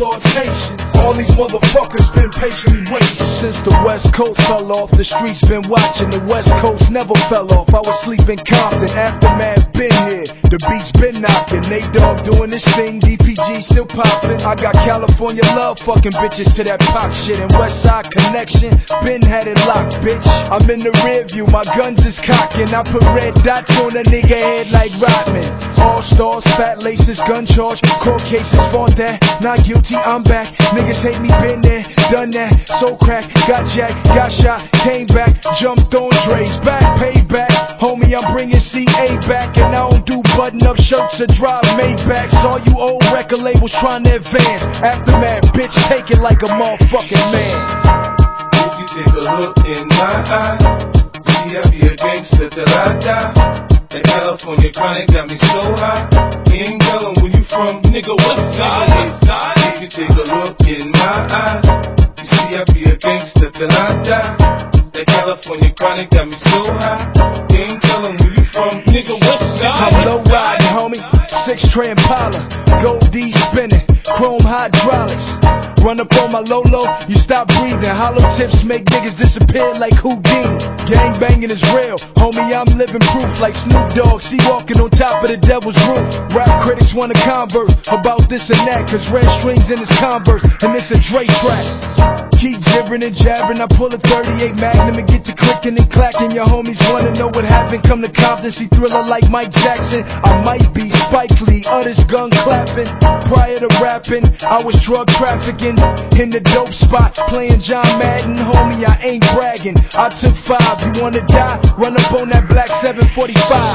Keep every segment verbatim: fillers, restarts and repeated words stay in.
lost patience. All these motherfuckers been patiently waiting. Since the West Coast fell off, the streets been watching. The West Coast never fell off. I was sleeping Compton, Aftermath been here. The beats been knocking. Nate Dogg doing this thing, D P G still popping. I got California love fucking bitches to that pop shit. And Westside Connection, been had it locked, bitch. I'm in the rear view, my guns is cocking. I put red dots on a nigga head like Rodman. All stars, fat laces, gun charge, court cases, fought that. Not guilty, I'm back. Niggas hate me, been there, done that. So crack, got jacked, got shot, came back, jumped on Dre's back, payback. Homie, I'm bringing C A back, and I don't do button-up shirts or drive Maybachs. All you old record labels trying to advance. Aftermath, bitch, take it like a motherfucking man. If you take a look in my eyes, see I be a gangster till I die. That California chronic got me so high. You ain't tellin' where you from, nigga, west side. If you take a look in my eyes, you see I be a gangster till I die. That California chronic got me so high. You ain't tellin' where you from, nigga, west side. I'm low riding, homie, six tray Impala, Gold D spinning, chrome hydraulics. Run up on my Lolo, you stop breathing. Hollow tips make niggas disappear like Houdini. Gang banging is real, homie, I'm living proof like Snoop Dogg. See walking on top of the devil's roof. Rap critics wanna converse about this and that, cause red strings in his Converse, and it's a Dre track. Keep jibbering and jabbering, I pull a thirty-eight Magnum and get to clicking and clacking. Your homies wanna know what happened, come to Compton, see Thriller like Mike Jackson. I might be Spike Lee, others gun clapping. Prior to rapping, I was drug trafficking in the dope spot, playing John Madden. Homie, I ain't bragging, I took five. You wanna die? Run up on that black seven forty-five.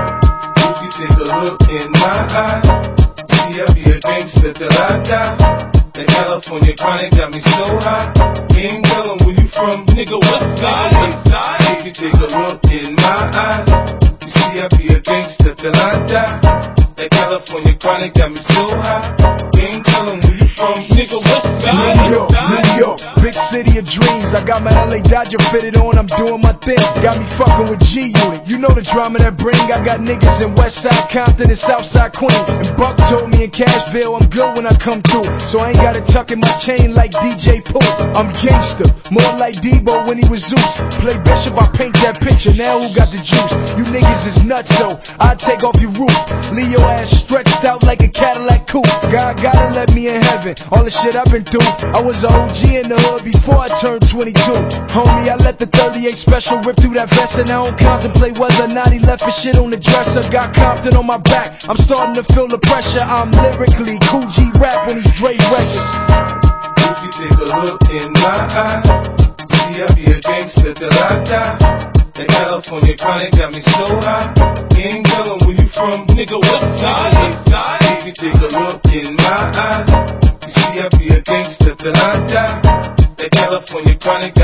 If you take a look in my eyes, see I be a gangster till I die. That California chronic got me so high. You ain't tellin' where you from, nigga, west side. If you take a look in my eyes, you see I be a gangster till I die. That California chronic got me so high. You ain't tellin' where you from, nigga, west side. New York, New York, big city of dreams. I got my L A Dodger fitted on, I'm doing my thing. Got me fucking with G Unit, you know the drama that bring. I got niggas in Westside Compton and Southside Queens. And Buck told me in Cashville I'm good when I come through, so I ain't gotta tuck in my chain like D J Pooh. I'm gangster, more like Debo when he was Zeus. Play Bishop, I paint that picture, now who got the juice? You niggas is nuts, so I take off your roof. Leave your ass stretched out like a Cadillac coupe. God gotta let me in heaven, all the shit I've been through. I was a O G in the hood before I turned twenty-two. Homie, I let the thirty-eight special rip through that vest, and I don't contemplate whether or not he left his shit on the dresser. Got Compton on my back, I'm starting to feel the pressure. I'm lyrically Cool G rap when he's Dre records. If you take a look in my eyes, see I be a gangster till I die. That California chronic got me so high. You ain't tellin' where you from, nigga, west side. If you take a look in my eyes, you see I be a gangster till I die. That California chronic got